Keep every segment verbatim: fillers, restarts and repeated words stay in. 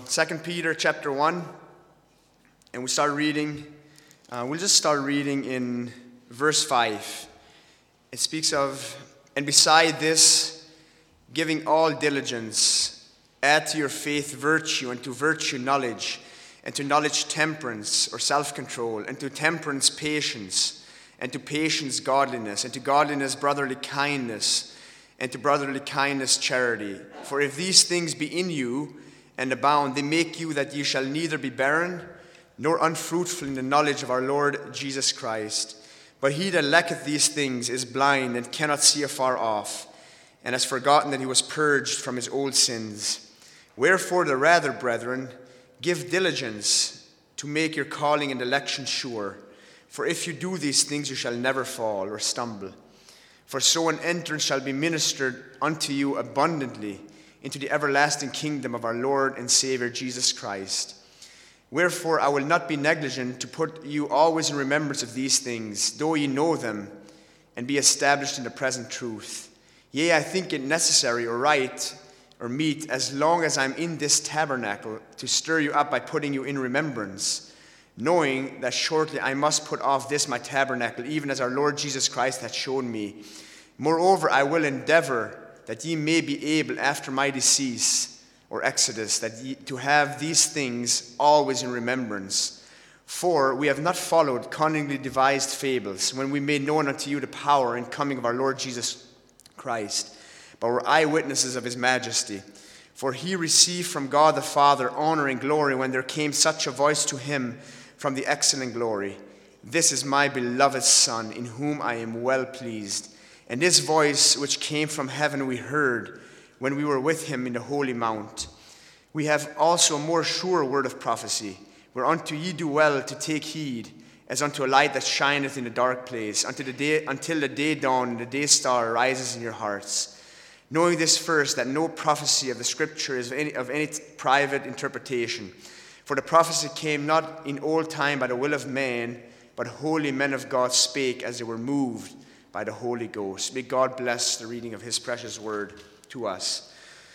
Second Peter chapter one, and we start reading. Uh, we'll just start reading in verse five. It speaks of, and beside this, giving all diligence, add to your faith virtue, and to virtue knowledge, and to knowledge temperance or self-control, and to temperance patience, and to patience godliness, and to godliness brotherly kindness, and to brotherly kindness charity. For if these things be in you and abound, they make you that ye shall neither be barren nor unfruitful in the knowledge of our Lord Jesus Christ. But he that lacketh these things is blind and cannot see afar off, and has forgotten that he was purged from his old sins. Wherefore the rather, brethren, give diligence to make your calling and election sure. For if you do these things, you shall never fall or stumble. For so an entrance shall be ministered unto you abundantly into the everlasting kingdom of our Lord and Savior Jesus Christ. Wherefore I will not be negligent to put you always in remembrance of these things, though ye know them, and be established in the present truth. Yea, I think it necessary or right or meet, as long as I am in this tabernacle, to stir you up by putting you in remembrance, knowing that shortly I must put off this my tabernacle, even as our Lord Jesus Christ hath shown me. Moreover, I will endeavor that ye may be able after my decease or exodus, that ye, to have these things always in remembrance. For we have not followed cunningly devised fables, when we made known unto you the power and coming of our Lord Jesus Christ, but were eyewitnesses of his majesty. For he received from God the Father honor and glory, when there came such a voice to him from the excellent glory, This is my beloved Son, in whom I am well pleased. And this voice which came from heaven we heard when we were with him in the holy mount. We have also a more sure word of prophecy, whereunto ye do well to take heed, as unto a light that shineth in a dark place, until the day, until the day dawn and the day star rises in your hearts. Knowing this first, that no prophecy of the Scripture is of any, of any private interpretation. For the prophecy came not in old time by the will of man, but holy men of God spake as they were moved by the Holy Ghost. May God bless the reading of his precious word to us.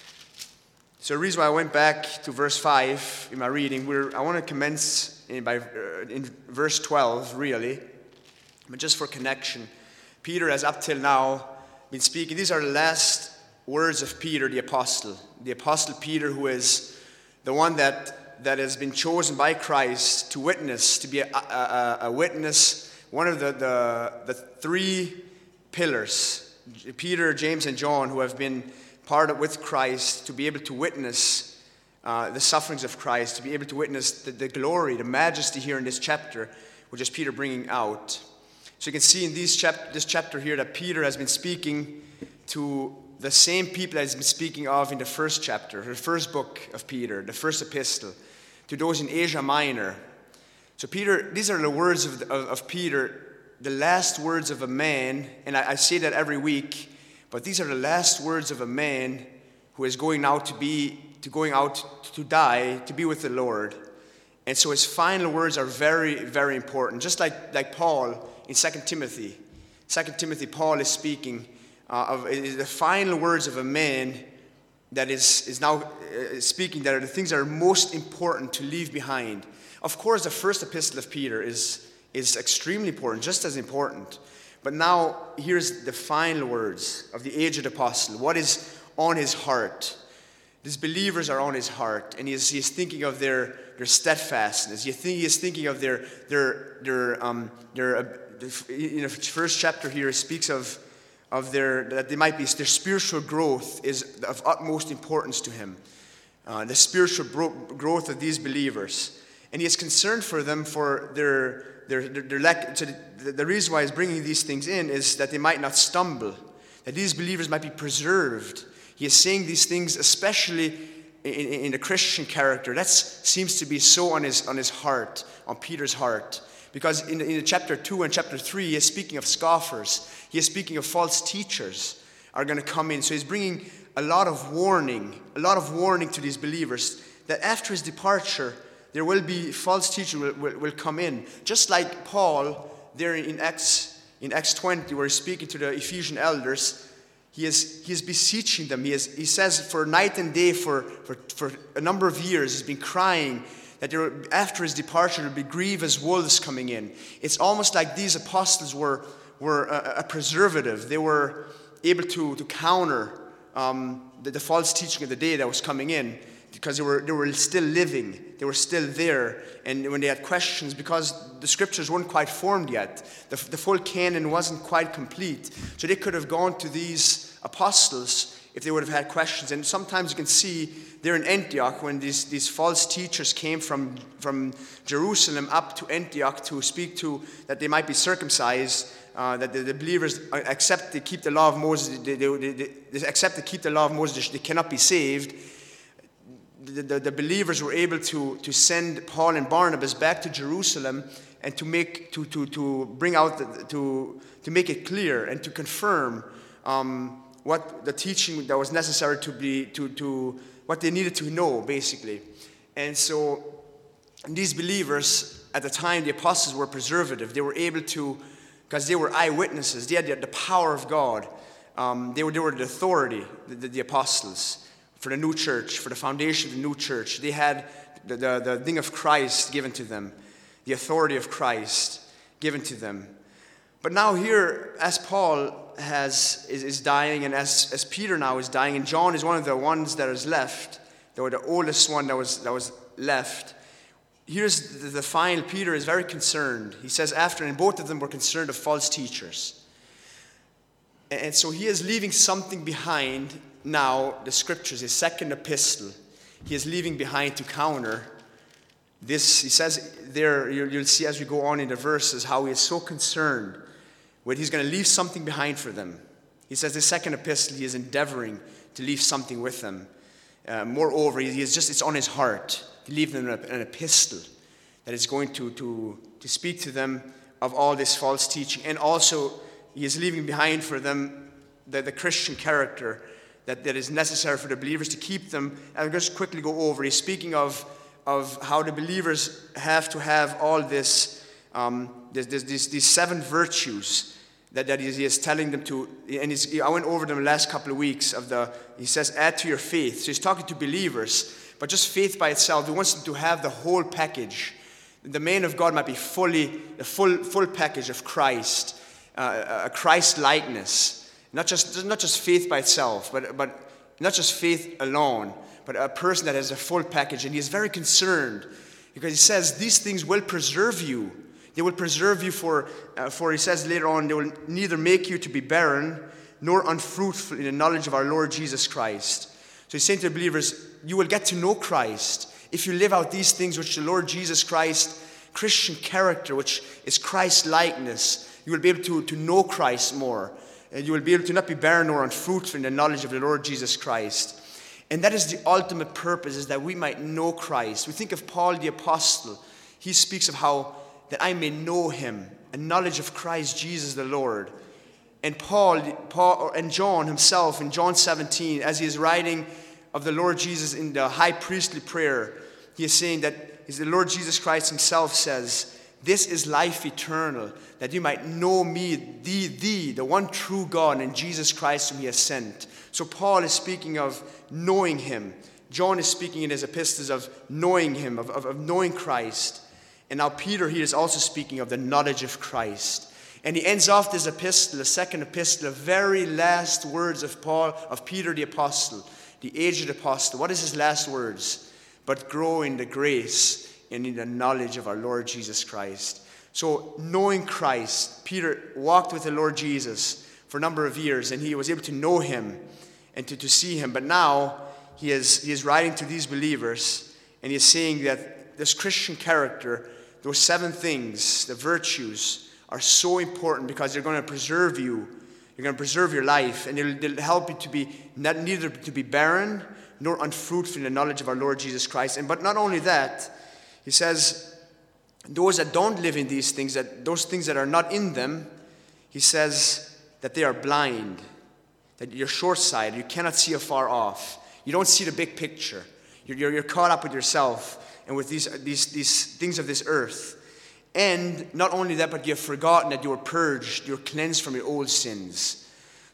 So the reason why I went back to verse five in my reading, we're, I want to commence in, by, uh, in verse twelve, really, but just for connection. Peter has up till now been speaking. These are the last words of Peter, the apostle. The apostle Peter, who is the one that, that has been chosen by Christ to witness, to be a, a, a witness, one of the, the, the three pillars, Peter, James, and John, who have been part of with Christ, to be able to witness uh, the sufferings of Christ, to be able to witness the, the glory, the majesty here in this chapter, which is Peter bringing out. So you can see in these chap- this chapter here that Peter has been speaking to the same people that he's been speaking of in the first chapter, the first book of Peter, the first epistle, to those in Asia Minor. So Peter, these are the words of, of, of Peter, the last words of a man, and I, I say that every week, but these are the last words of a man who is going out to be, to going out to die, to be with the Lord. And so his final words are very, very important. Just like, like Paul in Second Timothy. Second Timothy, Paul is speaking uh, of is the final words of a man that is, is now uh, speaking that are the things that are most important to leave behind. Of course, the first epistle of Peter is, is extremely important, just as important. But now, here's the final words of the aged apostle. What is on his heart? These believers are on his heart, and he is, he is thinking of their, their steadfastness. You think he is thinking of their, their, their, um, their, uh, in the first chapter here, it speaks of, of their, that they might be, their spiritual growth is of utmost importance to him. Uh, the spiritual bro- growth of these believers. And he is concerned for them for their their, their, their lack. So the, the reason why he's bringing these things in is that they might not stumble, that these believers might be preserved. He is saying these things especially in, in, in the Christian character. That seems to be so on his on his heart, on Peter's heart. Because in, in chapter two and chapter three, he is speaking of scoffers. He is speaking of false teachers are going to come in. So he's bringing a lot of warning, a lot of warning to these believers that after his departure, there will be false teachers will, will, will come in. Just like Paul there in Acts, in Acts twenty, where he's speaking to the Ephesian elders, He is, he is beseeching them. He, is, he says for night and day, for, for, for a number of years, he's been crying that there, after his departure, there would be grievous wolves coming in. It's almost like these apostles were, were a, a preservative. They were able to, to counter um, the, the false teaching of the day that was coming in, because they were, they were still living. They were still there. And when they had questions, because the scriptures weren't quite formed yet, the, the full canon wasn't quite complete, so they could have gone to these apostles if they would have had questions. And sometimes you can see there in Antioch, when these, these false teachers came from, from Jerusalem up to Antioch to speak to that they might be circumcised, uh, that the, the believers accept to keep the law of Moses, they, they, they, they accept to keep the law of Moses, they cannot be saved. The, the, the believers were able to, to send Paul and Barnabas back to Jerusalem and to make to, to, to bring out the, to to make it clear and to confirm um, what the teaching that was necessary to be to to what they needed to know, basically. And so these believers at the time, the apostles, were preservative. They were able to, because they were eyewitnesses. They had the, the power of God. Um, they were they were the authority, the, the, the apostles, for the new church, for the foundation of the new church. They had the, the, the thing of Christ given to them, the authority of Christ given to them. But now here, as Paul has is, is dying, and as, as Peter now is dying, and John is one of the ones that is left, or the oldest one that was that was left, here's the, the final. Peter is very concerned. He says after, and both of them were concerned of false teachers. And so he is leaving something behind now, the scriptures, his second epistle. He is leaving behind to counter this. He says there, you'll see as we go on in the verses, how he is so concerned where he's going to leave something behind for them. He says the second epistle, he is endeavoring to leave something with them. Uh, moreover, he is just, it's on his heart to leave them an, an epistle that is going to, to, to speak to them of all this false teaching. And also, he is leaving behind for them the, the Christian character that, that is necessary for the believers to keep them. I'll just quickly go over. He's speaking of, of how the believers have to have all this, um, this, this, this, these seven virtues that, that he is telling them to. And he's, I went over them the last couple of weeks. Of the. He says, add to your faith. So he's talking to believers, but just faith by itself. He wants them to have the whole package. The man of God might be fully, the full, full package of Christ. Uh, a Christ likeness, not just not just faith by itself, but but not just faith alone, but a person that has a full package. And he is very concerned because he says these things will preserve you. They will preserve you for uh, for he says later on, they will neither make you to be barren nor unfruitful in the knowledge of our Lord Jesus Christ. So he's saying to the believers, you will get to know Christ if you live out these things which the Lord Jesus Christ, Christian character, which is Christ likeness. You will be able to, to know Christ more. And you will be able to not be barren or unfruitful in the knowledge of the Lord Jesus Christ. And that is the ultimate purpose, is that we might know Christ. We think of Paul the apostle. He speaks of how that I may know him, a knowledge of Christ Jesus the Lord. And Paul, Paul and John himself in John seventeen, as he is writing of the Lord Jesus in the high priestly prayer, he is saying that the Lord Jesus Christ himself says, this is life eternal, that you might know me, thee, thee, the one true God, and Jesus Christ whom he has sent. So Paul is speaking of knowing him. John is speaking in his epistles of knowing him, of, of, of knowing Christ. And now Peter here is also speaking of the knowledge of Christ. And he ends off this epistle, the second epistle, the very last words of Paul, of Peter the apostle, the aged apostle. What is his last words? But grow in the grace and in the knowledge of our Lord Jesus Christ. So knowing Christ, Peter walked with the Lord Jesus for a number of years, and he was able to know him and to, to see him. But now he is, he is writing to these believers, and he is saying that this Christian character, those seven things, the virtues, are so important because they're going to preserve you. You're going to preserve your life, and they'll, they'll help you to be not neither to be barren nor unfruitful in the knowledge of our Lord Jesus Christ. And but not only that, he says, those that don't live in these things, that those things that are not in them, he says that they are blind, that you're short-sighted, you cannot see afar off. You don't see the big picture. You're, you're, you're caught up with yourself and with these, these, these things of this earth. And not only that, but you have forgotten that you were purged, you were cleansed from your old sins.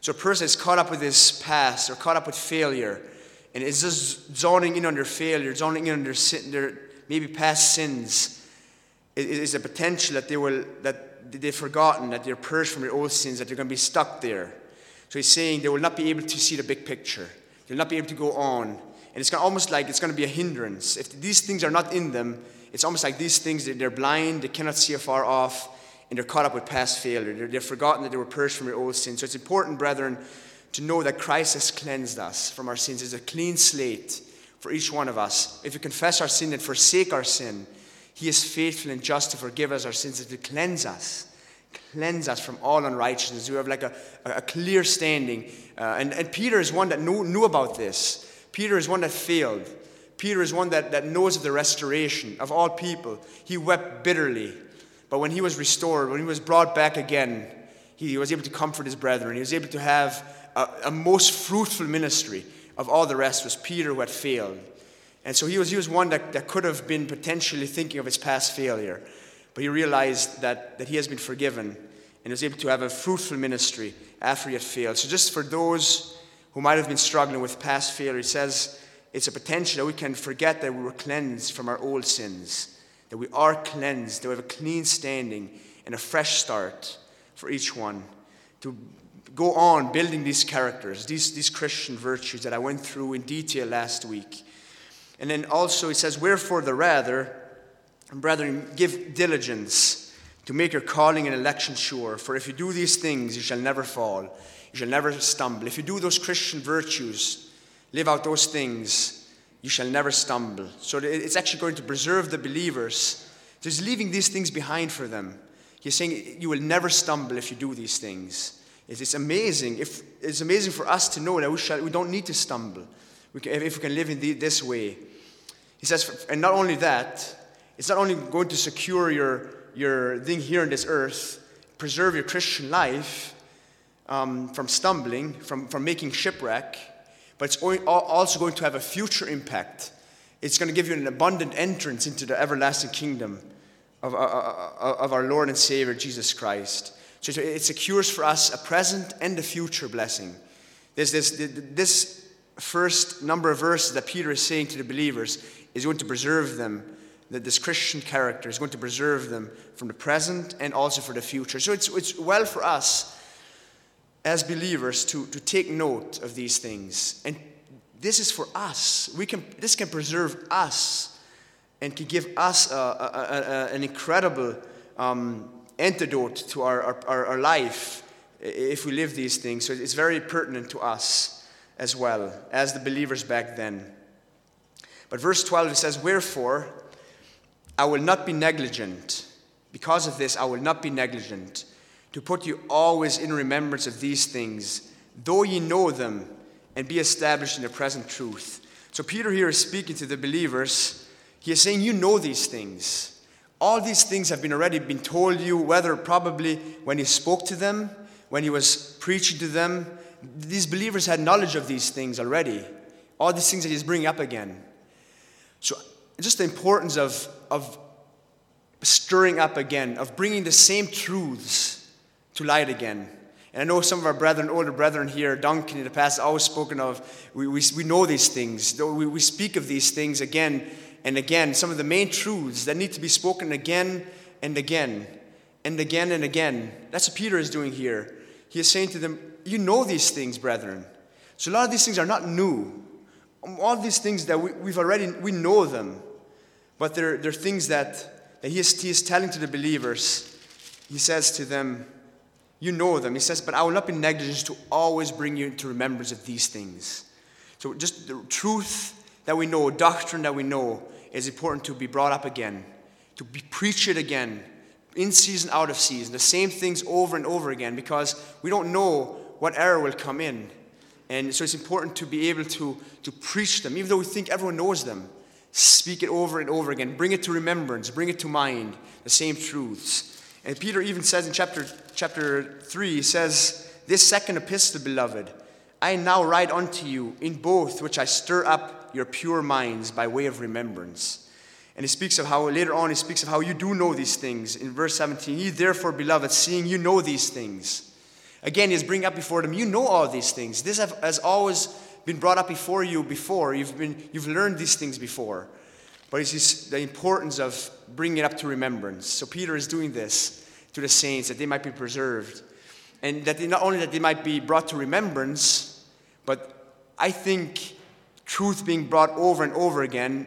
So a person is caught up with his past or caught up with failure and is just zoning in on their failure, zoning in on their, sin, their maybe past sins. It is a potential that they will that they've forgotten, that they're purged from their old sins, that they're going to be stuck there. So he's saying they will not be able to see the big picture. They'll not be able to go on. And it's going to, almost like it's going to be a hindrance. If these things are not in them, it's almost like these things, they're blind, they cannot see afar off, and they're caught up with past failure. They're, they've forgotten that they were purged from their old sins. So it's important, brethren, to know that Christ has cleansed us from our sins. It's a clean slate for each one of us. If we confess our sin and forsake our sin, he is faithful and just to forgive us our sins and to cleanse us. Cleanse us from all unrighteousness. We have like a, a clear standing. Uh, and, and Peter is one that knew, knew about this. Peter is one that failed. Peter is one that, that knows of the restoration of all people. He wept bitterly. But when he was restored, when he was brought back again, he was able to comfort his brethren. He was able to have a, a most fruitful ministry. Of all the rest was Peter who had failed. And so he was, he was one that, that could have been potentially thinking of his past failure. But he realized that, that he has been forgiven and was able to have a fruitful ministry after he had failed. So just for those who might have been struggling with past failure, he says it's a potential that we can forget that we were cleansed from our old sins. That we are cleansed, that we have a clean standing and a fresh start for each one. To go on building these characters, these, these Christian virtues that I went through in detail last week. And then also he says, wherefore the rather, brethren, give diligence to make your calling and election sure. For if you do these things, you shall never fall. You shall never stumble. If you do those Christian virtues, live out those things, you shall never stumble. So it's actually going to preserve the believers. Just leaving these things behind for them. He's saying you will never stumble if you do these things. It's amazing. If, it's amazing for us to know that we, shall, we don't need to stumble we can, if we can live in the, this way. He says, and not only that, it's not only going to secure your, your thing here on this earth, preserve your Christian life um, from stumbling, from, from making shipwreck, but it's also going to have a future impact. It's going to give you an abundant entrance into the everlasting kingdom of, uh, of our Lord and Savior, Jesus Christ. So it secures for us a present and a future blessing. There's this, this first number of verses that Peter is saying to the believers is going to preserve them. That this Christian character is going to preserve them from the present and also for the future. So it's, it's well for us as believers to, to take note of these things. And this is for us. We can, this can preserve us and can give us a, a, a, an incredible um, antidote to our, our, our life if we live these things. So it's very pertinent to us as well as the believers back then. But verse twelve, it says, wherefore, I will not be negligent. Because of this, I will not be negligent to put you always in remembrance of these things, though ye know them, and be established in the present truth. So Peter here is speaking to the believers. He is saying, you know these things. All these things have been already been told you, whether probably when he spoke to them, when he was preaching to them. These believers had knowledge of these things already. All these things that he's bringing up again. So just the importance of, of stirring up again, of bringing the same truths to light again. And I know some of our brethren, older brethren here, Duncan in the past, always spoken of, we, we, we know these things. We, we speak of these things again and again. Some of the main truths that need to be spoken again and again and again and again. That's what Peter is doing here. He is saying to them, you know these things, brethren. So a lot of these things are not new. All these things that we, we've already, we know them. But they're, they're things that, that he, is, he is telling to the believers. He says to them, you know them. He says, but I will not be negligent to always bring you into remembrance of these things. So just the truth that we know, doctrine that we know, is important to be brought up again, to be preach it again, in season, out of season, the same things over and over again, because we don't know what error will come in. And so it's important to be able to, to preach them, even though we think everyone knows them. Speak it over and over again. Bring it to remembrance. Bring it to mind, the same truths. And Peter even says in chapter, chapter three, he says, this second epistle, beloved, I now write unto you in both which I stir up your pure minds by way of remembrance. And he speaks of how, later on, he speaks of how you do know these things. In verse seventeen, ye therefore, beloved, seeing you know these things, Again, he's bringing up before them, you know all these things. This have, has always been brought up before you before. You've been, you've learned these things before. But it's the importance of bringing it up to remembrance. So Peter is doing this to the saints, that they might be preserved. And that they, not only that they might be brought to remembrance, but I think truth being brought over and over again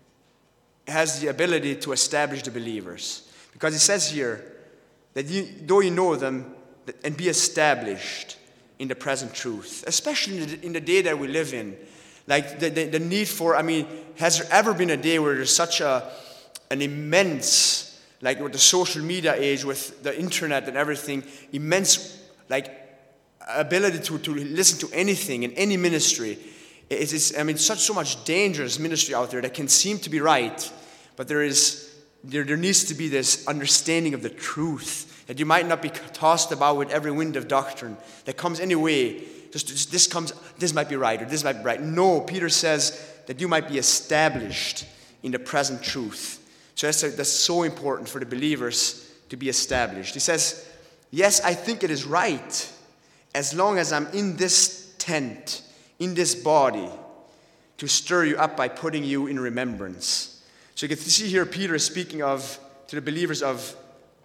has the ability to establish the believers. Because it says here that you, though you know them, and be established in the present truth, especially in the, in the day that we live in. Like the, the, the need for, I mean, has there ever been a day where there's such a an immense, like with the social media age, with the internet and everything, immense, like, ability to, to listen to anything in any ministry. It's, it's, I mean, such so much dangerous ministry out there that can seem to be right, but there is, there, there needs to be this understanding of the truth, that you might not be tossed about with every wind of doctrine that comes anyway. Just, just this comes, this might be right, or this might be right. No, Peter says that you might be established in the present truth. So that's, that's so important for the believers to be established. He says, yes, I think it is right, as long as I'm in this tent, in this body, to stir you up by putting you in remembrance. So you can see here Peter is speaking of, to the believers of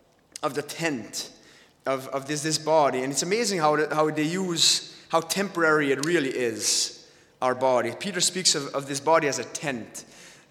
of the tent, of, of this, this body. And it's amazing how, the, how they use, how temporary it really is, our body. Peter speaks of, of this body as a tent.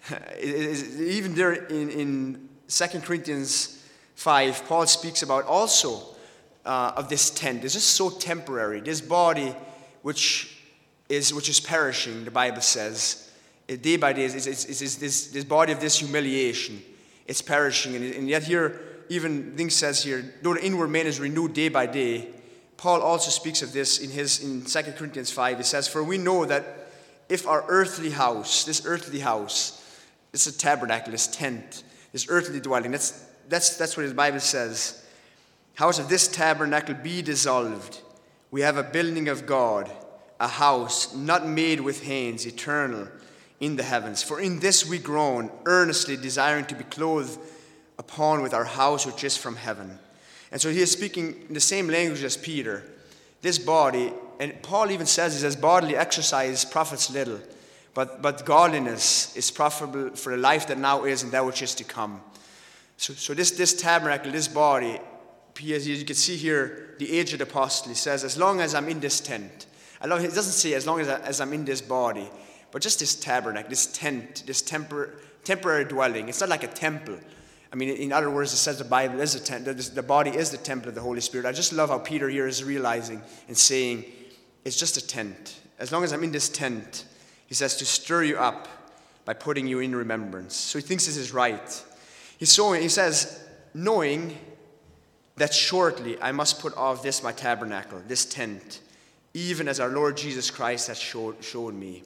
It is, even there in, in Second Corinthians five, Paul speaks about also uh, of this tent. It's just so temporary. This body which is, which is perishing, the Bible says, day by day, is, is, is, is this, this body of this humiliation. It's perishing. And, and yet here, even things says here, though the inward man is renewed day by day, Paul also speaks of this in his in Second Corinthians five. He says, for we know that if our earthly house, this earthly house, this is a tabernacle, this tent, this earthly dwelling, that's that's that's what his Bible says. House of this tabernacle be dissolved, we have a building of God, a house not made with hands, eternal in the heavens. For in this we groan, earnestly desiring to be clothed upon with our house which is from heaven. And so he is speaking in the same language as Peter. This body, and Paul even says, he says, bodily exercise profits little, but, but godliness is profitable for the life that now is and that which is to come. So, so this, this tabernacle, this body, as you can see here, the aged apostle, he says, as long as I'm in this tent, I love, it doesn't say as long as, I, as I'm in this body, but just this tabernacle, this tent, this tempor, temporary dwelling. It's not like a temple. I mean, in other words, it says the Bible is a tent, the body is the temple of the Holy Spirit. I just love how Peter here is realizing and saying, it's just a tent. As long as I'm in this tent, he says, to stir you up by putting you in remembrance. So he thinks this is right. He's so, he says, knowing that shortly I must put off this my tabernacle, this tent, even as our Lord Jesus Christ has showed, showed me.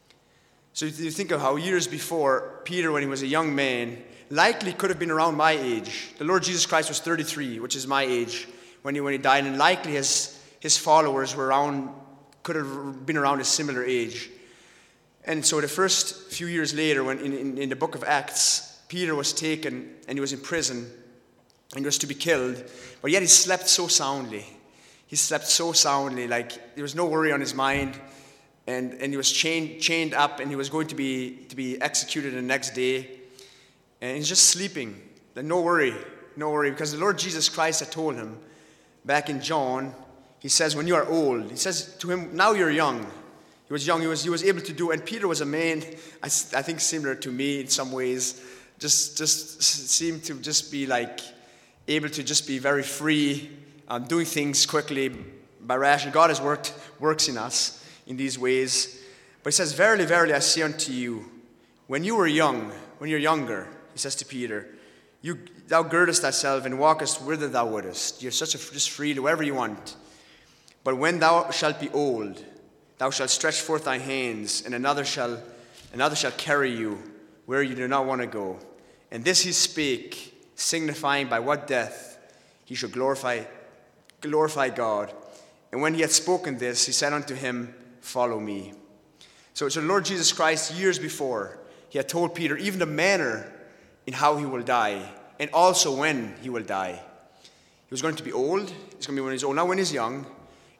So you think of how years before, Peter, when he was a young man, likely could have been around my age. The Lord Jesus Christ was thirty-three, which is my age, when he when he died, and likely his his followers were around, could have been around a similar age. And so the first few years later, when in, in, in the book of Acts, Peter was taken and he was in prison and he was to be killed, but yet he slept so soundly. He slept so soundly, like there was no worry on his mind, and, and he was chained chained up, and he was going to be to be executed the next day. And he's just sleeping. Like, no worry, no worry, because the Lord Jesus Christ had told him back in John, he says, when you are old, he says to him, now you're young. He was young, he was, he was able to do, and Peter was a man, I, I think similar to me in some ways, just, just seemed to just be like, able to just be very free, um, doing things quickly by ration. God has worked, works in us in these ways. But he says, verily, verily, I say unto you, when you were young, when you're younger, he says to Peter, you, thou girdest thyself and walkest whither thou wouldest. You're such a just free to wherever you want. But when thou shalt be old, thou shalt stretch forth thy hands, and another shall another shall carry you where you do not want to go. And this he spake, signifying by what death he should glorify glorify God. And when he had spoken this, he said unto him, follow me. So, so the Lord Jesus Christ, years before, he had told Peter even the manner in how he will die, and also when he will die. He was going to be old. He's going to be when he's old. Not when he's young.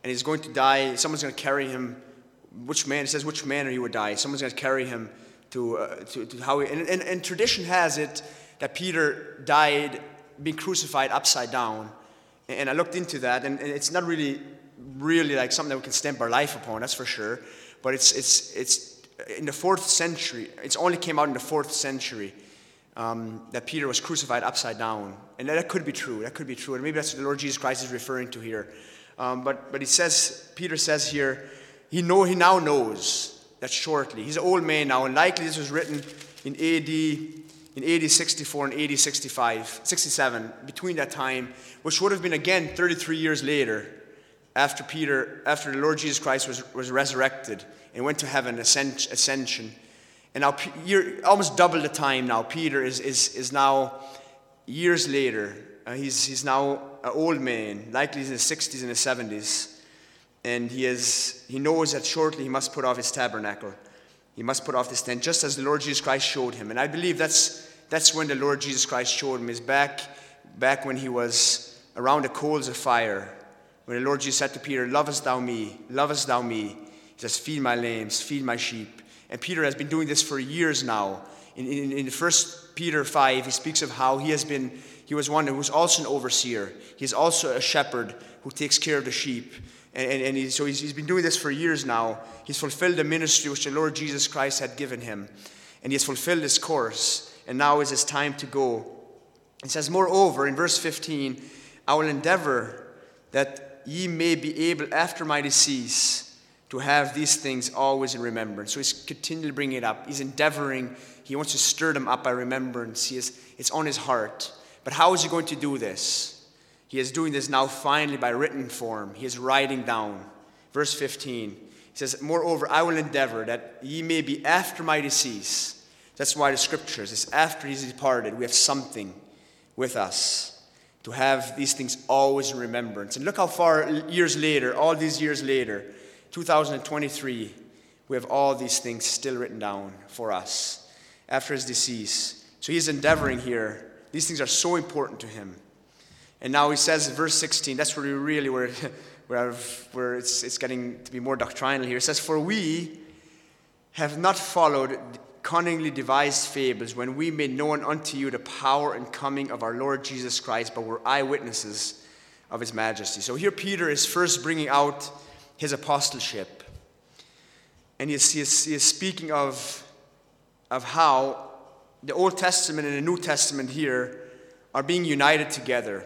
and he's going to die. Someone's going to carry him. Which man? It says which manner he would die. Someone's going to carry him to, uh, to, to how he, and, and, and tradition has it that Peter died being crucified upside down. And I looked into that, and, and it's not really, really like something that we can stamp our life upon, that's for sure. But it's it's it's in the fourth century. It's only came out in the fourth century um, that Peter was crucified upside down, and that could be true. That could be true, and maybe that's what the Lord Jesus Christ is referring to here. Um, but but he says, Peter says here, he know he now knows that shortly. He's an old man now, and likely this was written in A D in A D sixty-four and A D sixty-five, sixty-seven, between that time, which would have been again thirty-three years later, after Peter, after the Lord Jesus Christ was, was resurrected and went to heaven, ascension. And now, year, almost double the time now, Peter is is is now years later. Uh, he's he's now an old man, likely in his sixties and his seventies, and he is he knows that shortly he must put off his tabernacle. He must put off this tent, just as the Lord Jesus Christ showed him. And I believe that's that's when the Lord Jesus Christ showed him, is back back when he was around the coals of fire, when the Lord Jesus said to Peter, "Lovest thou me? Lovest thou me?" He says, "Feed my lambs, feed my sheep." And Peter has been doing this for years now. In, in, in First Peter five, he speaks of how he has been, he was one who was also an overseer. He's also a shepherd who takes care of the sheep. And, and, and he, so he's, he's been doing this for years now. He's fulfilled the ministry which the Lord Jesus Christ had given him. And he has fulfilled his course. And now is his time to go. It says, "Moreover," in verse fifteen, "I will endeavor that ye may be able after my decease to have these things always in remembrance." So he's continually bringing it up. He's endeavoring. He wants to stir them up by remembrance. He is, it's on his heart. But how is he going to do this? He is doing this now finally by written form. He is writing down. Verse fifteen, he says, "Moreover, I will endeavor that ye may be after my decease." That's why the scriptures is after he's departed, we have something with us to have these things always in remembrance. And look how far years later, all these years later, two thousand twenty-three, we have all these things still written down for us after his decease. So he's endeavoring here. These things are so important to him. And now he says in verse sixteen, that's where we really where, where, where it's, it's getting to be more doctrinal here. It says, "For we have not followed cunningly devised fables when we made known unto you the power and coming of our Lord Jesus Christ, but were eyewitnesses of his majesty." So here Peter is first bringing out his apostleship. And he is, he is, he is speaking of, of how the Old Testament and the New Testament here are being united together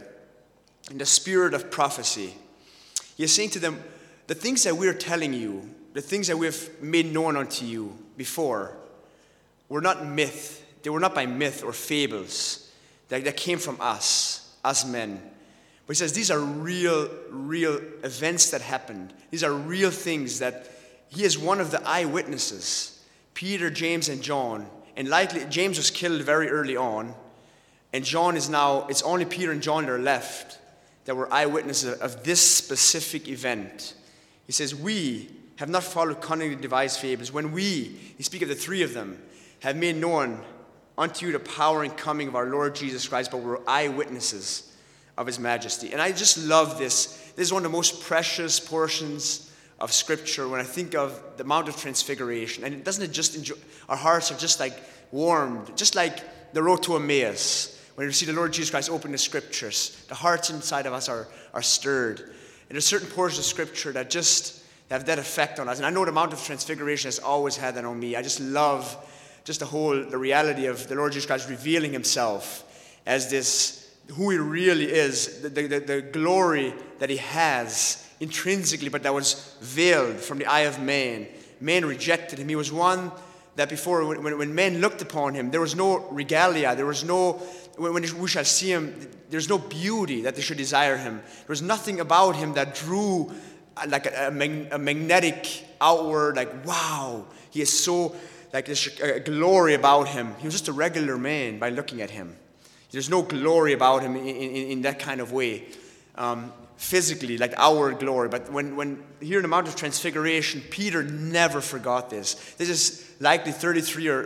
in the spirit of prophecy. He is saying to them, the things that we're telling you, the things that we have made known unto you before, were not myth. They were not by myth or fables that, that came from us, us men. But he says these are real, real events that happened. These are real things that he is one of the eyewitnesses. Peter, James, and John. And likely, James was killed very early on. And John is now, it's only Peter and John that are left that were eyewitnesses of this specific event. He says, "We have not followed cunningly devised fables. When we," he speaks of the three of them, "have made known unto you the power and coming of our Lord Jesus Christ, but were eyewitnesses of his majesty." And I just love this. This is one of the most precious portions of Scripture when I think of the Mount of Transfiguration. And it doesn't it just enjoy, our hearts are just like warmed, just like the road to Emmaus. When we see the Lord Jesus Christ open the Scriptures, the hearts inside of us are, are stirred. And there's certain portions of Scripture that just have that effect on us. And I know the Mount of Transfiguration has always had that on me. I just love just the whole, the reality of the Lord Jesus Christ revealing himself as this, who he really is, the, the, the glory that he has intrinsically, but that was veiled from the eye of man. Man rejected him. He was one that before, when, when men looked upon him, there was no regalia, there was no, when we shall see him, there's no beauty that they should desire him. There was nothing about him that drew like a, a, mag, a magnetic outward, like, wow, he is so, like there's a glory about him. He was just a regular man by looking at him. There's no glory about him in, in, in that kind of way, um, physically, like outward glory. But when, when here in the Mount of Transfiguration, Peter never forgot this. This is likely thirty-three or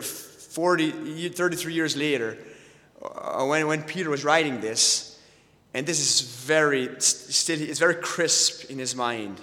forty, thirty-three years later, uh, when, when Peter was writing this. And this is very, still, it's very crisp in his mind.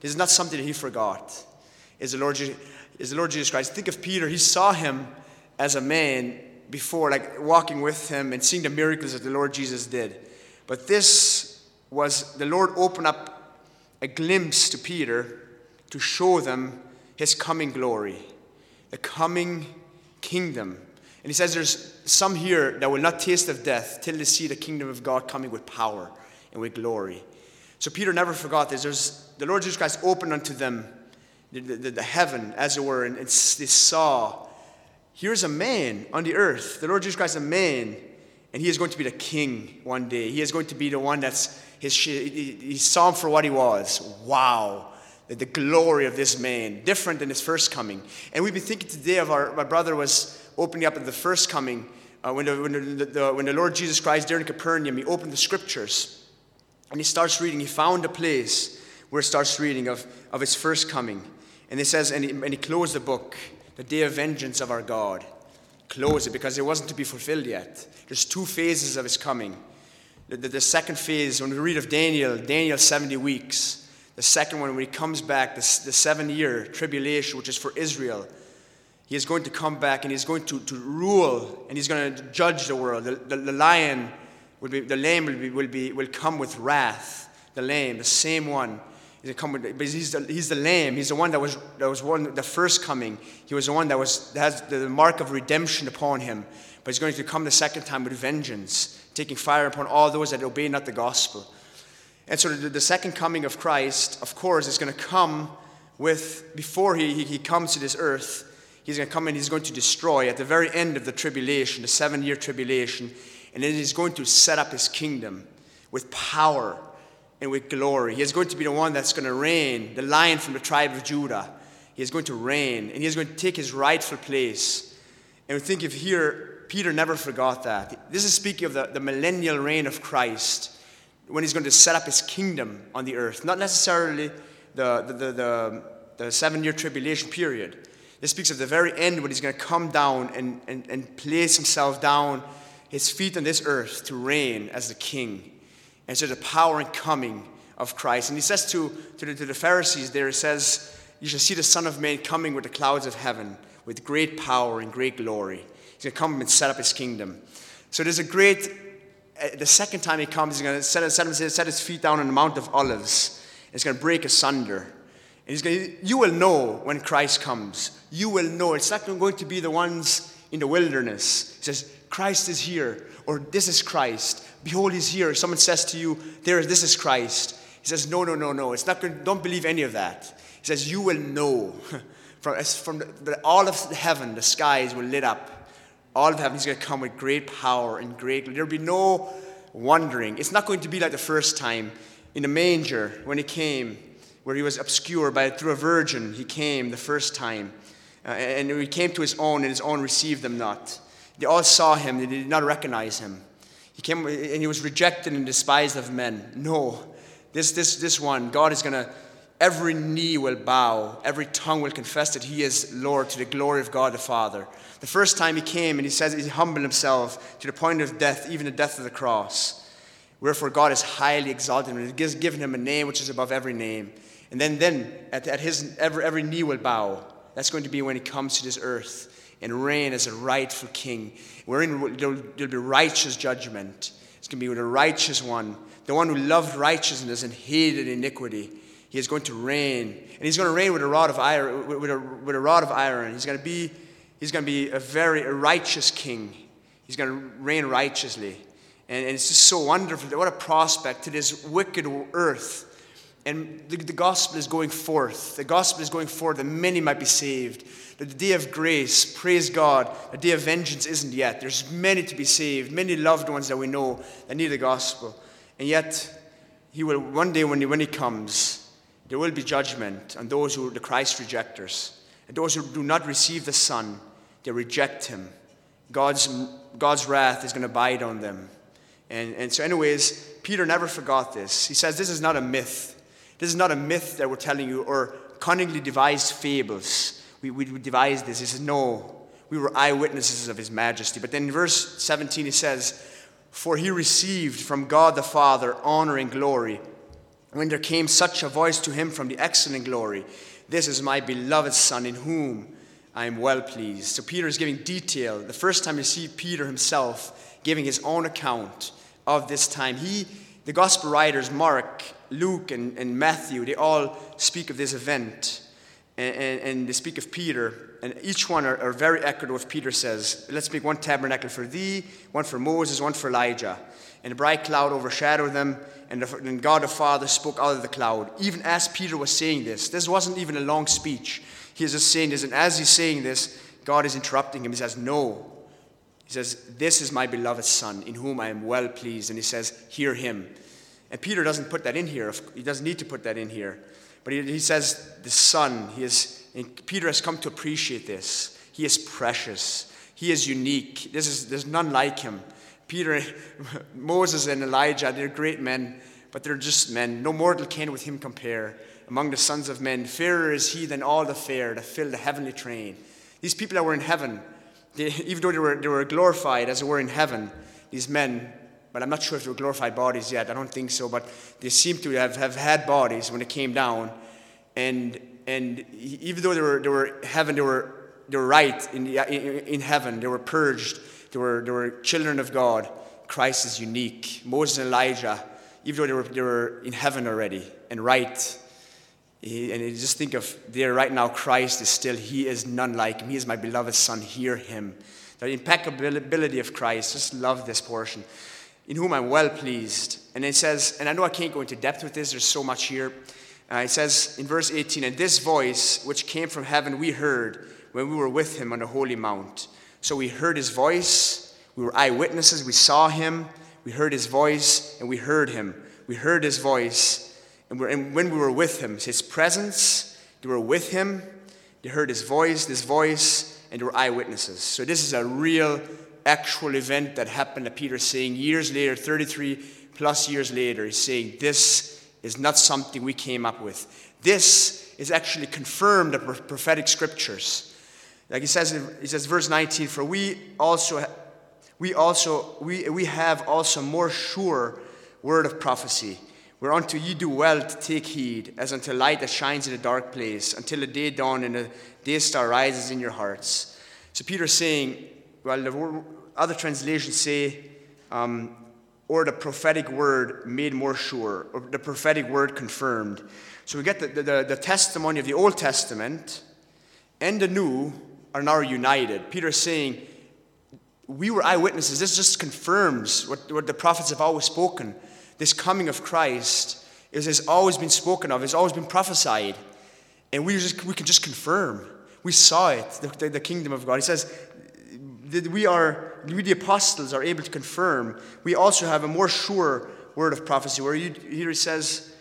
This is not something that he forgot. Is the Lord, is the Lord Jesus Christ. Think of Peter. He saw him as a man before, like walking with him and seeing the miracles that the Lord Jesus did. But this was, the Lord opened up a glimpse to Peter to show them his coming glory, the coming kingdom. And he says there's some here that will not taste of death till they see the kingdom of God coming with power and with glory. So Peter never forgot this. There's, the Lord Jesus Christ opened unto them the, the, the heaven, as it were, and they saw, here's a man on the earth. The Lord Jesus Christ is a man, and he is going to be the king one day. He is going to be the one that's, his. he, he saw him for what he was. Wow. The, the glory of this man, different than his first coming. And we've been thinking today of our, my brother was opening up at the first coming, uh, when, the, when, the, the, when the Lord Jesus Christ, there in Capernaum, he opened the scriptures, and he starts reading. He found a place where it starts reading of, of his first coming. And it says, and he, and he closed the book, the day of vengeance of our God. Close it, because it wasn't to be fulfilled yet. There's two phases of his coming. The, the, the second phase, when we read of Daniel, Daniel seventy weeks. The second one, when he comes back, the, the seven-year tribulation, which is for Israel. He is going to come back, and he's going to, to rule, and he's going to judge the world. The, the, the lion will be, the lamb will be, will be, will come with wrath. The lamb, the same one, he's come with, but he's the, he's the lamb. He's the one that was that was one the first coming. He was the one that was that has the mark of redemption upon him. But he's going to come the second time with vengeance, taking fire upon all those that obey not the gospel. And so the, the second coming of Christ, of course, is going to come with before he, he he comes to this earth. He's going to come and he's going to destroy at the very end of the tribulation, the seven-year tribulation, and then he's going to set up his kingdom with power and with glory. He is going to be the one that's going to reign, the lion from the tribe of Judah. He is going to reign, and he is going to take his rightful place. And we think if here, Peter never forgot that. This is speaking of the, the millennial reign of Christ, when he's going to set up his kingdom on the earth. Not necessarily the, the, the, the, the seven-year tribulation period. This speaks of the very end when he's going to come down and, and, and place himself down, his feet on this earth to reign as the king. And so the power and coming of Christ. And he says to, to, the, to the Pharisees there, he says, you shall see the Son of Man coming with the clouds of heaven, with great power and great glory. He's going to come and set up his kingdom. So there's a great, uh, the second time he comes, he's going to set, set, set his feet down on the Mount of Olives. And it's going to break asunder. And he's going to, you will know when Christ comes. You will know. It's not going to be the ones in the wilderness. He says, Christ is here, or this is Christ. Behold, he's here. Someone says to you, there, this is Christ. He says, no, no, no, no. It's not going, don't believe any of that. He says, you will know. From, from the, the, all of heaven, the skies will lit up. All of heaven, he's going to come with great power and great, there'll be no wondering. It's not going to be like the first time in the manger when he came, where he was obscure by through a virgin. He came the first time. Uh, and he came to his own, and his own received them not. They all saw him, they did not recognize him. He came, and he was rejected and despised of men. No, this this this one, God is going to, every knee will bow, every tongue will confess that he is Lord to the glory of God the Father. The first time he came, and he says he humbled himself to the point of death, even the death of the cross. Wherefore God is highly exalted, and has given him a name which is above every name. And then, then at, at his every, every knee will bow. That's going to be when he comes to this earth and reign as a rightful king. Wherein there'll, there'll be righteous judgment. It's going to be with a righteous one, the one who loved righteousness and hated iniquity. He is going to reign, and he's going to reign with a rod of iron. With a, with a rod of iron, he's going to be, he's going to be a very a righteous king. He's going to reign righteously, and, and it's just so wonderful. What a prospect to this wicked earth. And the, the gospel is going forth. The gospel is going forth that many might be saved. That the day of grace, praise God, the day of vengeance isn't yet. There's many to be saved, many loved ones that we know that need the gospel. And yet, he will one day when he, when he comes, there will be judgment on those who are the Christ rejectors. And those who do not receive the Son, they reject him. God's, God's wrath is going to abide on them. And, and so anyways, Peter never forgot this. He says this is not a myth. This is not a myth that we're telling you, or cunningly devised fables. We, we, we devised this. He says, no, we were eyewitnesses of his majesty. But then in verse seventeen he says, for he received from God the Father honor and glory when there came such a voice to him from the excellent glory, "This is my beloved Son, in whom I am well pleased." So Peter is giving detail. The first time you see Peter himself giving his own account of this time. He, the gospel writers, Mark, Luke, and, and Matthew, they all speak of this event. And, and, and they speak of Peter. And each one are, are very accurate what Peter says. "Let's make one tabernacle for thee, one for Moses, one for Elijah. And a bright cloud overshadowed them, and, the, and God the Father spoke out of the cloud." Even as Peter was saying this, this wasn't even a long speech. He is just saying this, and as he's saying this, God is interrupting him. He says, "No." He says, "This is my beloved Son, in whom I am well pleased." And he says, "Hear him." And Peter doesn't put that in here. He doesn't need to put that in here. But he, he says, the Son, he is, and Peter has come to appreciate this. He is precious. He is unique. This is, there's none like him. Peter, Moses and Elijah, they're great men, but they're just men. No mortal can with him compare. Among the sons of men, fairer is he than all the fair that fill the heavenly train. These people that were in heaven, they, even though they were, they were glorified as they were in heaven, these men, but I'm not sure if they were glorified bodies yet. I don't think so, but they seem to have, have had bodies when they came down. And and even though they were they were heaven, they were they were right in, the, in in heaven. They were purged. They were they were children of God. Christ is unique. Moses and Elijah, even though they were they were in heaven already and right. And you just think of there right now, Christ is still, he is none like him. He is my beloved Son, hear him. The impeccability of Christ, just love this portion. "In whom I'm well pleased." And it says, and I know I can't go into depth with this, there's so much here. Uh, it says in verse eighteen, "And this voice which came from heaven we heard when we were with him on the holy mount." So we heard his voice, we were eyewitnesses, we saw him, we heard his voice, and we heard him. We heard his voice, and, we're, and when we were with him, his presence, they were with him, they heard his voice, this voice, and they were eyewitnesses. So this is a real actual event that happened that Peter's saying years later, thirty-three plus years later. He's saying this is not something we came up with. This is actually confirmed in the prophetic scriptures. Like he says, he says, verse nineteen, "For we also, we also, we we have also more sure word of prophecy, whereunto ye do well to take heed, as unto light that shines in a dark place, until the day dawn and the day star rises in your hearts." So Peter's saying, well, the other translations say, um, or the prophetic word made more sure, or the prophetic word confirmed. So we get the, the, the testimony of the Old Testament and the New are now united. Peter is saying, we were eyewitnesses. This just confirms what, what the prophets have always spoken. This coming of Christ is, has always been spoken of, has always been prophesied. And we, just, we can just confirm. We saw it, the, the, the kingdom of God. He says, we are, we the apostles are able to confirm. We also have a more sure word of prophecy, where you, here he says,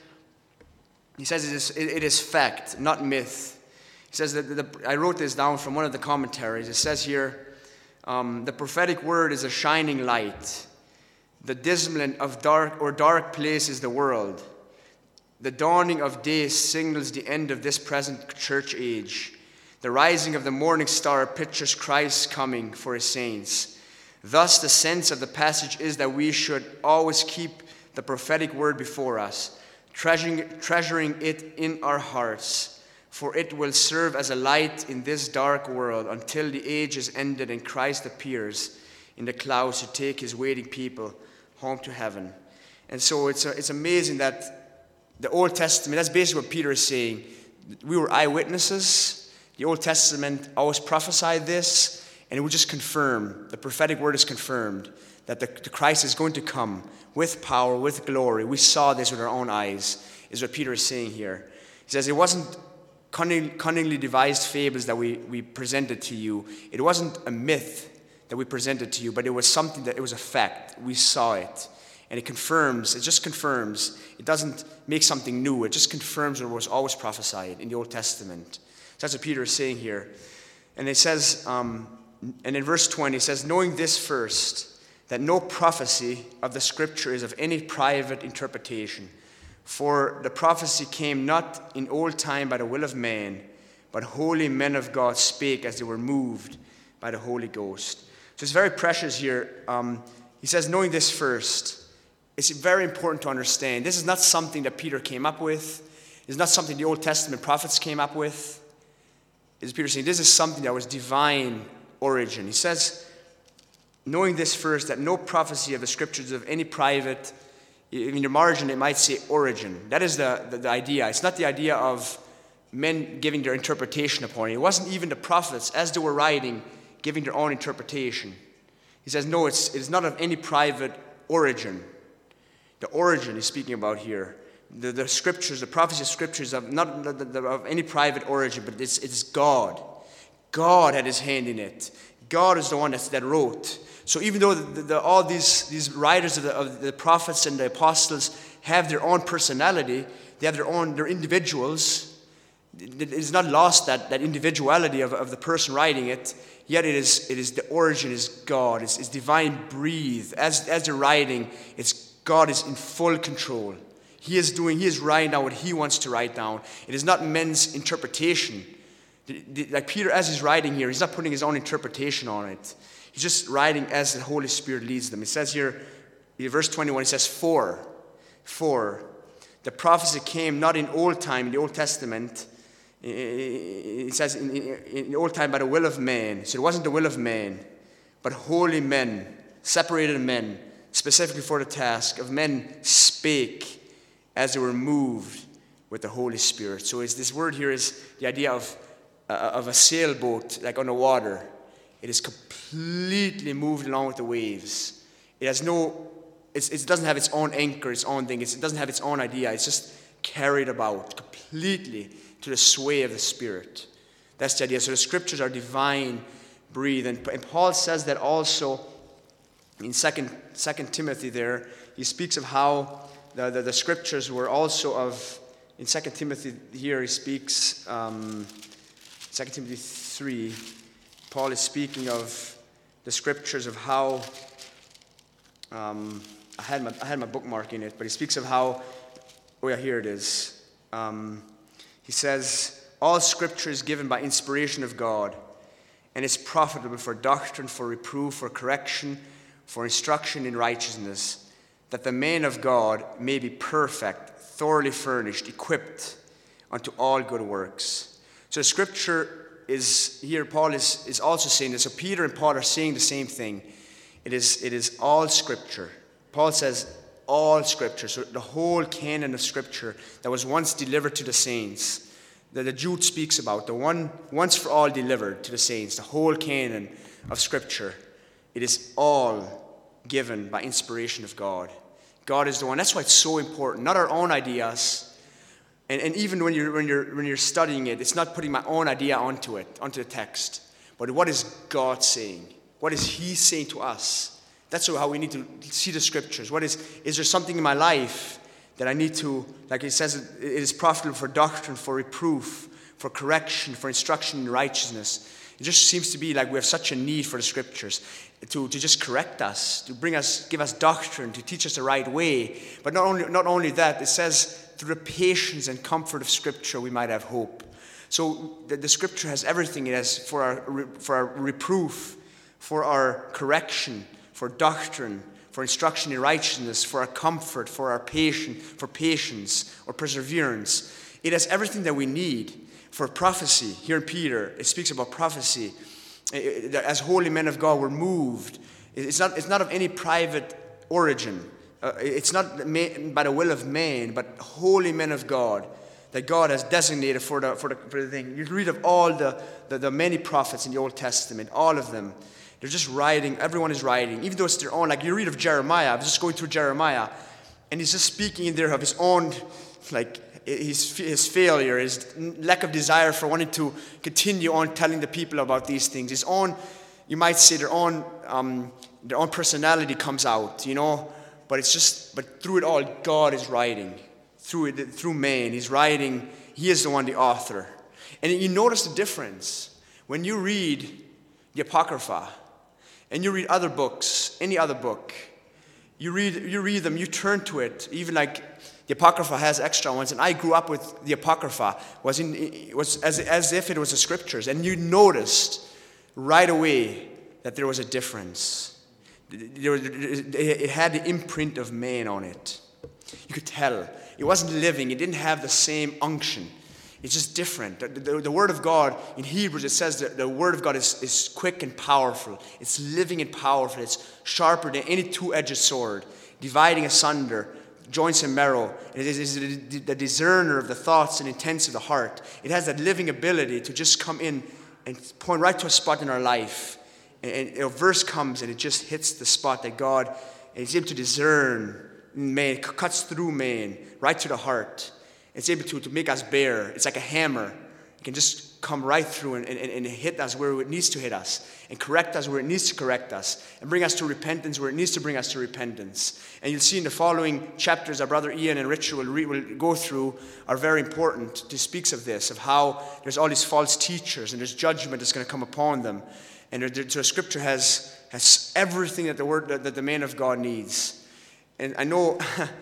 he says it is, it is fact, not myth. He says that the, I wrote this down from one of the commentaries. It says here, um, the prophetic word is a shining light. The dismal of dark or dark place is the world. The dawning of day signals the end of this present church age. The rising of the morning star pictures Christ's coming for his saints. Thus, the sense of the passage is that we should always keep the prophetic word before us, treasuring, treasuring it in our hearts, for it will serve as a light in this dark world until the age is ended and Christ appears in the clouds to take his waiting people home to heaven. And so it's, a, it's amazing that the Old Testament, that's basically what Peter is saying. We were eyewitnesses. The Old Testament always prophesied this, and it would just confirm, the prophetic word is confirmed, that the, the Christ is going to come with power, with glory. We saw this with our own eyes, is what Peter is saying here. He says it wasn't cunning, cunningly devised fables that we, we presented to you. It wasn't a myth that we presented to you, but it was something that, it was a fact. We saw it. And it confirms, it just confirms. It doesn't make something new. It just confirms what was always prophesied in the Old Testament. That's what Peter is saying here. And it says, um, and in verse twenty, it says, knowing this first, that no prophecy of the scripture is of any private interpretation. For the prophecy came not in old time by the will of man, but holy men of God spake as they were moved by the Holy Ghost. So it's very precious here. Um, he says, knowing this first. it's very important to understand. This is not something that Peter came up with. It's not something the Old Testament prophets came up with. Is Peter saying this is something that was divine origin. He says, knowing this first, that no prophecy of the scriptures of any private, in your margin it might say origin. That is the, the, the idea. It's not the idea of men giving their interpretation upon it. It wasn't even the prophets, as they were writing, giving their own interpretation. He says, no, it's, it's not of any private origin. The origin he's speaking about here. The, the scriptures, the prophecy of scriptures, of not the, the, of any private origin, but it's, it's God. God had his hand in it. God is the one that's, that wrote. So even though the, the, all these, these writers of the, of the prophets and the apostles have their own personality, they have their own, they're individuals, it is not lost that, that individuality of, of the person writing it, yet it is, it is the origin is God. It's, it's divine breathed. As, as they're writing, it's God is in full control. He is doing, he is writing down what he wants to write down. It is not men's interpretation. Like Peter, as he's writing here, he's not putting his own interpretation on it. He's just writing as the Holy Spirit leads them. It says here, in verse twenty-one, it says, For, for, the prophecy came not in old time, in the Old Testament. It says in, in, in the old time by the will of man. So it wasn't the will of man, but holy men, separated men, specifically for the task of men spake as they were moved with the Holy Spirit. So it's, this word here is the idea of, uh, of a sailboat, like on the water. It is completely moved along with the waves. It has no, it's, it doesn't have its own anchor, its own thing. It's, it doesn't have its own idea. It's just carried about completely to the sway of the Spirit. That's the idea. So the scriptures are divine breathed. And, and Paul says that also in Second Timothy there. He speaks of how the, the, the scriptures were also of, in Second Timothy here he speaks, um, Second Timothy three, Paul is speaking of the scriptures of how, um, I, had my, I had my bookmark in it, but he speaks of how, oh yeah, here it is. Um, he says, all scripture is given by inspiration of God, and is profitable for doctrine, for reproof, for correction, for instruction in righteousness, that the man of God may be perfect, thoroughly furnished, equipped unto all good works. So scripture is, here Paul is, is also saying this. So Peter and Paul are saying the same thing. It is, it is all scripture. Paul says all scripture. So the whole canon of scripture that was once delivered to the saints, that the Jude speaks about, the one once for all delivered to the saints, the whole canon of scripture. It is all given by inspiration of God. God is the one. That's why it's so important. Not our own ideas. And, and even when you're, when, you're, when you're studying it, it's not putting my own idea onto it, onto the text. But what is God saying? What is he saying to us? That's how we need to see the scriptures. What is, is there something in my life that I need to, like it says, it is profitable for doctrine, for reproof, for correction, for instruction in righteousness. It just seems to be like we have such a need for the scriptures to, to just correct us, to bring us, give us doctrine, to teach us the right way. But not only, not only that, it says through the patience and comfort of scripture we might have hope. So the, the scripture has everything. It has for our, for our reproof, for our correction, for doctrine, for instruction in righteousness, for our comfort, for our patience, for patience or perseverance. It has everything that we need. For prophecy, here in Peter, it speaks about prophecy. As holy men of God, we're moved. It's not, it's not of any private origin. Uh, it's not by the will of man, but holy men of God that God has designated for the, for the, for the thing. You read of all the, the, the many prophets in the Old Testament, all of them. They're just writing. Everyone is writing, even though it's their own. Like you read of Jeremiah. I was just going through Jeremiah, and he's just speaking in there of his own, like, His, his failure, his lack of desire for wanting to continue on telling the people about these things. His own, you might say, their own, um, their own personality comes out, you know. But it's just, but through it all, God is writing. Through it, through man, He's writing. He is the one, the author. And you notice the difference when you read the Apocrypha, and you read other books, any other book. You read, you read them, you turn to it, even like. The Apocrypha has extra ones, and I grew up with the Apocrypha. Was in it was as as if it was the scriptures, and you noticed right away that there was a difference. There was, it had the imprint of man on it. You could tell. It wasn't living. It didn't have the same unction. It's just different. The, the, the Word of God, in Hebrews, it says that the Word of God is, is quick and powerful. It's living and powerful. It's sharper than any two-edged sword, dividing asunder joints and marrow. It is the discerner of the thoughts and intents of the heart. It has that living ability to just come in and point right to a spot in our life. And, and a verse comes and it just hits the spot that God is able to discern. Man, it cuts through man, right to the heart. It's able to, to make us bare. It's like a hammer. It can just come right through and, and, and hit us where it needs to hit us, and correct us where it needs to correct us, and bring us to repentance where it needs to bring us to repentance. And you'll see in the following chapters our brother Ian and Richard will, re, will go through are very important. To speaks of this, of how there's all these false teachers and there's judgment that's going to come upon them. And the, the scripture has, has everything that the word that, that the man of God needs. And I know...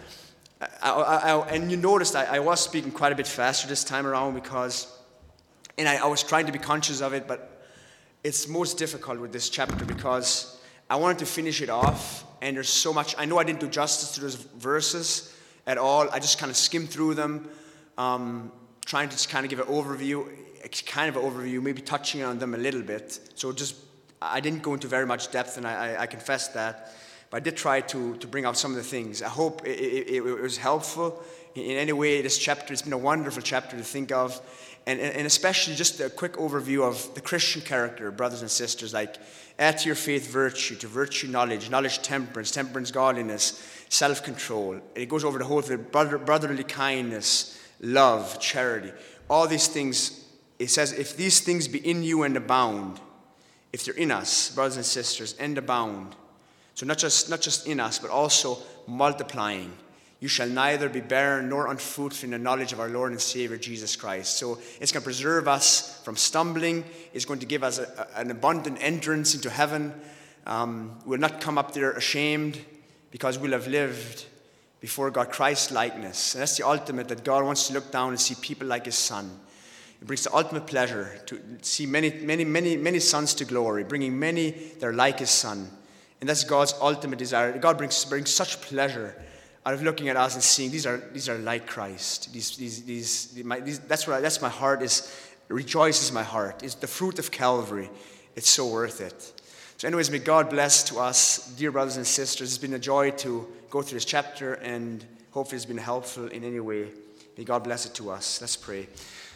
I, I, I, and you noticed I, I was speaking quite a bit faster this time around because, and I, I was trying to be conscious of it, but it's most difficult with this chapter because I wanted to finish it off, and there's so much. I know I didn't do justice to those verses at all. I just kind of skimmed through them, um, trying to just kind of give an overview, kind of an overview, maybe touching on them a little bit. So just, I didn't go into very much depth, and I, I, I confess that. But I did try to, to bring out some of the things. I hope it, it, it was helpful in any way. This chapter, it's been a wonderful chapter to think of. And, and especially just a quick overview of the Christian character, brothers and sisters. Like, add to your faith virtue, to virtue knowledge, knowledge temperance, temperance godliness, self-control. And it goes over the whole thing, brother, brotherly kindness, love, charity. All these things, it says, if these things be in you and abound, if they're in us, brothers and sisters, and abound, so not just not just in us, but also multiplying. You shall neither be barren nor unfruitful in the knowledge of our Lord and Savior Jesus Christ. So it's going to preserve us from stumbling. It's going to give us a, a, an abundant entrance into heaven. Um, we'll not come up there ashamed because we'll have lived before God Christ's likeness. And that's the ultimate, that God wants to look down and see people like his Son. It brings the ultimate pleasure to see many, many, many, many sons to glory, bringing many that are like his Son. And that's God's ultimate desire. God brings, brings such pleasure out of looking at us and seeing these are these are like Christ. These these these, my, these that's what I, that's my heart is rejoices my heart. It's the fruit of Calvary. It's so worth it. So, anyways, may God bless to us, dear brothers and sisters. It's been a joy to go through this chapter, and hopefully it's been helpful in any way. May God bless it to us. Let's pray.